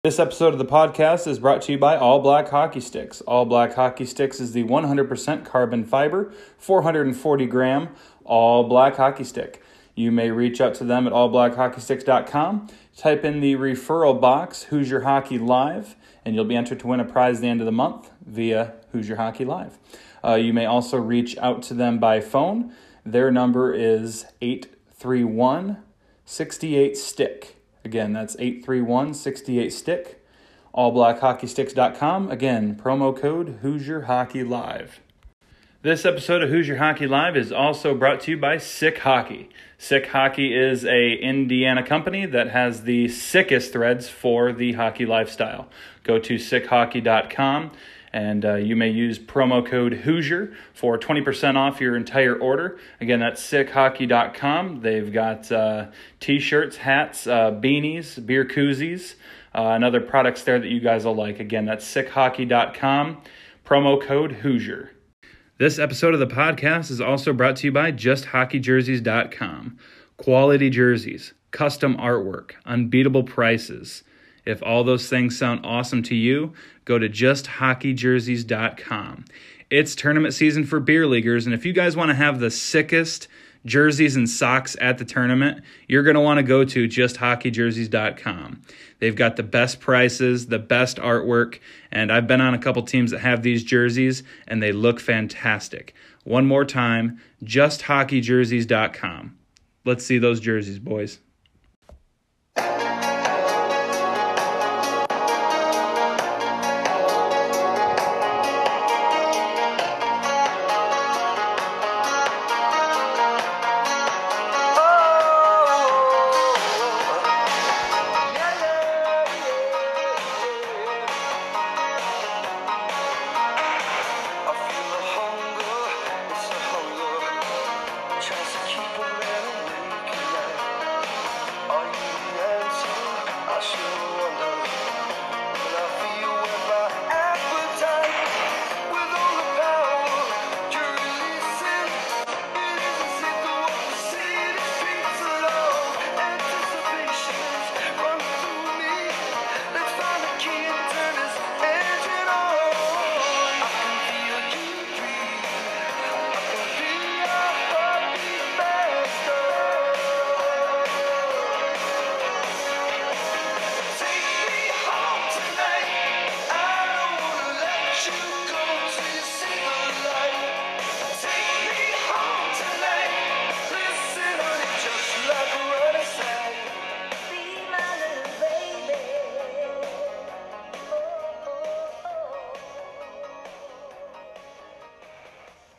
This episode of the podcast is brought to you by All Black Hockey Sticks. All Black Hockey Sticks is the 100% carbon fiber, 440 gram All Black Hockey Stick. You may reach out to them at allblackhockeysticks.com. Type in the referral box, Hoosier Hockey Live, and you'll be entered to win a prize at the end of the month via Hoosier Hockey Live. You may also reach out to them by phone. Their number is 831-68-STICK. Again, that's 831-68-STICK. AllBlackHockeySticks.com. Again, promo code Hoosier Hockey Live. This episode of Hoosier Hockey Live is also brought to you by Sick Hockey. Sick Hockey is a Indiana company that has the sickest threads for the hockey lifestyle. Go to sickhockey.com and you may use promo code Hoosier for 20% off your entire order. Again, that's sickhockey.com. They've got t-shirts, hats, beanies, beer koozies, and other products there that you guys will like. Again, that's sickhockey.com, promo code Hoosier. This episode of the podcast is also brought to you by JustHockeyJerseys.com. Quality jerseys, custom artwork, unbeatable prices. If all those things sound awesome to you, go to JustHockeyJerseys.com. It's tournament season for beer leaguers, and if you guys want to have the sickest jerseys and socks at the tournament, you're going to want to go to JustHockeyJerseys.com. They've got the best prices, the best artwork, and I've been on a couple teams that have these jerseys, and they look fantastic. One more time, JustHockeyJerseys.com. Let's see those jerseys, boys.